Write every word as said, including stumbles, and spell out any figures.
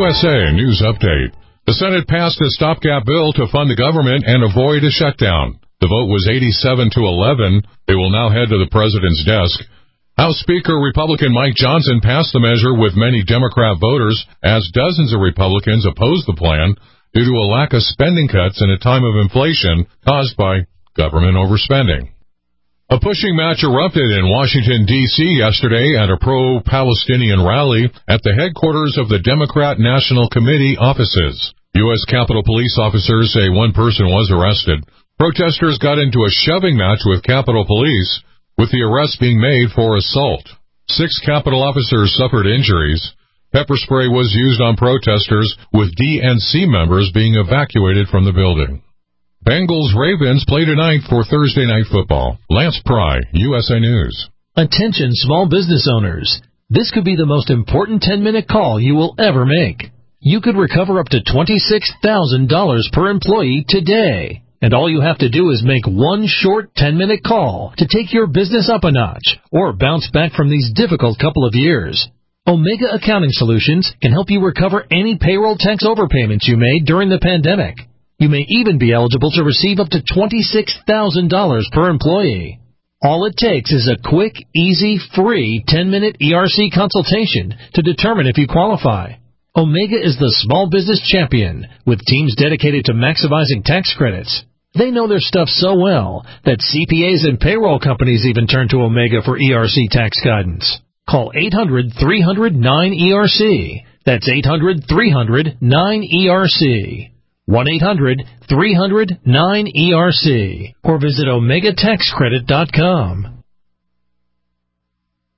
S A News Update. The Senate passed a stopgap bill to fund the government and avoid a shutdown. The vote was eighty-seven to eleven. It will now head to the president's desk. House Speaker Republican Mike Johnson passed the measure with many Democrat voters, as dozens of Republicans opposed the plan due to a lack of spending cuts in a time of inflation caused by government overspending. A pushing match erupted in Washington, D C yesterday at a pro-Palestinian rally at the headquarters of the Democrat National Committee offices. U S Capitol Police officers say one person was arrested. Protesters got into a shoving match with Capitol Police, with the arrest being made for assault. Six Capitol officers suffered injuries. Pepper spray was used on protesters, with D N C members being evacuated from the building. Bengals-Ravens play tonight for Thursday Night Football. Lance Pry, U S A News. Attention small business owners. This could be the most important ten-minute call you will ever make. You could recover up to twenty-six thousand dollars per employee today. And all you have to do is make one short ten-minute call to take your business up a notch or bounce back from these difficult couple of years. Omega Accounting Solutions can help you recover any payroll tax overpayments you made during the pandemic. You may even be eligible to receive up to twenty-six thousand dollars per employee. All it takes is a quick, easy, free ten-minute E R C consultation to determine if you qualify. Omega is the small business champion, with teams dedicated to maximizing tax credits. They know their stuff so well that C P As and payroll companies even turn to Omega for E R C tax guidance. Call eight hundred, three hundred, nine E R C. That's eight hundred, three hundred, nine E R C. one eight hundred, three hundred, nine E R C. Or visit omega tax credit dot com.